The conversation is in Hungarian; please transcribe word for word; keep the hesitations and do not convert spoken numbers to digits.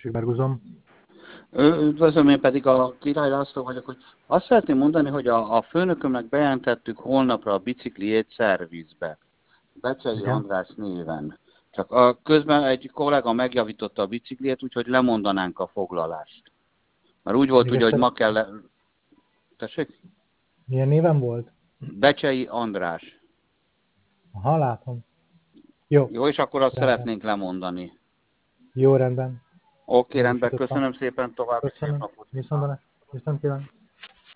Csiberguzom. Üdvözlöm, én pedig a Király László vagyok, hogy azt szeretném mondani, hogy a, a főnökömnek bejelentettük holnapra a bicikliét szervizbe. Becsei Igen. András néven. Csak a, közben egy kollega megjavította a bicikliét, úgyhogy lemondanánk a foglalást. Mert úgy volt Még ugye, hogy egyszer, ma kell... Le... Tessék? milyen néven volt? Becsei András. Aha, látom. Jó. Jó, és akkor azt Rendben. szeretnénk lemondani. Jó, rendben. Oké, rendben, Módosítottam. köszönöm szépen, további szép Köszönöm. napot. Viszont, viszont kívánom.